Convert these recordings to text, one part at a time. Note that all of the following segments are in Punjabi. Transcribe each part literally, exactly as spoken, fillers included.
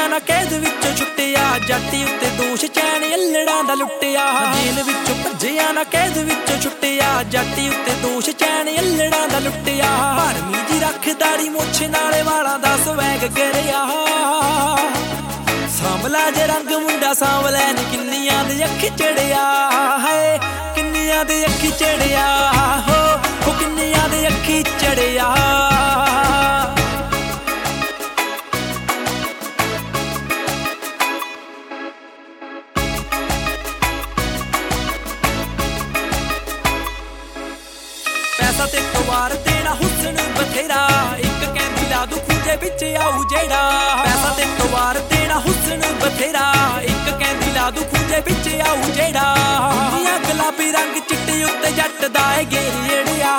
ਭੱਜਿਆ ਨਾ ਕੈਦ ਵਿੱਚੋਂ ਛੁੱਟਿਆ, ਜਾਤੀ ਉੱਤੇ ਦੋਸ਼ ਚੈਨ ਅਲੜਾਂ ਦਾ ਲੁੱਟਿਆ। ਜੇਲ੍ਹ ਵਿੱਚੋਂ ਭੱਜਿਆ ਨਾ ਕੈਦ ਵਿੱਚੋਂ ਛੁੱਟਿਆ, ਜਾਤੀ ਉੱਤੇ ਦੋਸ਼ ਚੈਨ ਅਲੜਾਂ ਦਾ ਲੁੱਟਿਆ। ਭਰਮੀ ਜੀ ਰੱਖ ਦਾੜੀ ਮੁੱਛ ਨਾਲੇ ਵਾਲਾਂ ਦਾ ਸਵੈਗ ਗਿਰਿਆ, ਸਾਂਵਲਾ ਜੇ ਰੰਗ ਮੁੰਡਾ ਸਾਂਵਲੇ ਨੀ ਕਿੰਨੀਆਂ ਦੇ ਅੱਖੀ ਚੜਿਆ। ਹਾਏ ਕਿੰਨੀਆਂ ਦੇ ਅੱਖੀ ਚੜਿਆ, ਹੋ ਹੋ ਕਿੰਨੀਆਂ ਦੇ ਅੱਖੀ ਚੜਿਆ। ਪੈਸਾ ਤੇ ਪਵਾਰ ਦੇਣਾ ਹੁਸਨ ਬਥੇਰਾ, ਇੱਕ ਕਹਿੰਦੀ ਲਾ ਦੂ ਖੂੰਜੇ ਵਿੱਚ ਆਊ ਜਿਹੜਾ। ਪੈਸਾ ਤੇ ਪਵਾਰ ਦੇਣਾ ਹੁਸਨ ਬਥੇਰਾ, ਇੱਕ ਕਹਿੰਦੀ ਲਾ ਦੂ ਖੂੰਜੇ ਵਿੱਚ ਆਊ ਜਿਹੜਾ। ਦੁਨੀਆ ਗੁਲਾਬੀ ਰੰਗ ਚਿੱਟੇ ਉੱਤੇ ਜੱਟ ਦਾ ਏ ਗੇੜਿਆ,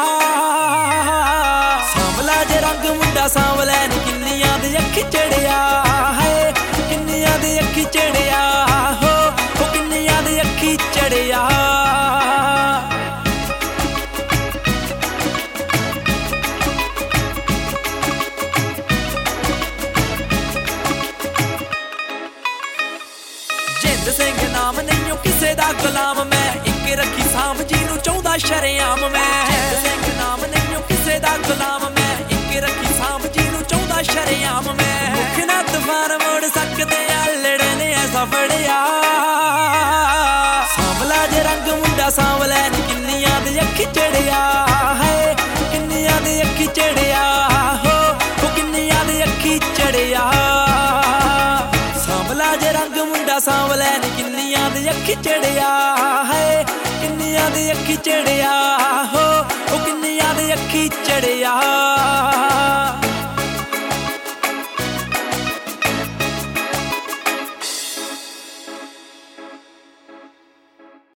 ਸਾਂਵਲਾ ਜੇ ਰੰਗ ਮੁੰਡਾ ਸਾਂਵਲੇ ਨੀ ਕਿੰਨੀਆਂ ਦੇ ਅੱਖੀ ਚੜਿਆ। ਹਾਏ ਕਿੰਨੀਆਂ ਦੇ ਅੱਖੀ ਚੜਿਆ, ਹੋ ਹੋ ਕਿੰਨੀਆਂ ਦੇ ਅੱਖੀ ਚੜਿਆ। ਜਿੰਦ ਸਿੰਘ ਨਾਮ ਨਹੀਂ ਓ ਕਿਸੇ ਦਾ ਗੁਲਾਮ ਮੈਂ, ਇੱਕ ਰੱਖੀ ਸਾਂਭ ਜੀ ਨੂੰ ਚਾਹੁੰਦਾ ਸ਼ਰੇਆਮ ਮੈਂ। ਜਿੰਦ ਸਿੰਘ ਨਾਮ ਨਹੀਂ ਓ ਕਿਸੇ ਦਾ ਗੁਲਾਮ ਮੈਂ, ਇੱਕ ਰੱਖੀ ਸਾਂਭ ਜੀ ਨੂੰ ਚਾਹੁੰਦਾ ਸ਼ਰੇਆਮ ਮੈਂ। ਮੁੱਖ ਨਾ ਤੂਫਾਨ ਮੋੜ ਸਕਦੇ ਆ ਲੜੇ ਨੇ ਐਸਾ ਫੜਿਆ, ਸਾਂਵਲਾ ਜੇ ਰੰਗ ਮੁੰਡਾ ਸਾਂਵਲੇ ਨੀ ਕਿੰਨੀਆਂ ਦੇ ਅੱਖੀ ਚੜਿਆ। ਹਾਏ ਕਿੰਨੀਆਂ ਦੇ ਅੱਖੀ ਚੜਿਆ, ਹੋ ਹੋ ਕਿੰਨੀਆਂ ਦੇ ਅੱਖੀ ਚੜਿਆ। ਸਾਂਵਲਾ ਜੇ ਰੰਗ ਮੁੰਡਾ ਸਾਂਵਲੇ ਨੀ ਕਿੰਨੀਆਂ ਦੇ ਅੱਖੀ ਚੜਿਆ। ਹਾਏ ਕਿੰਨੀਆਂ ਦੇ ਅੱਖੀ ਚੜਿਆ।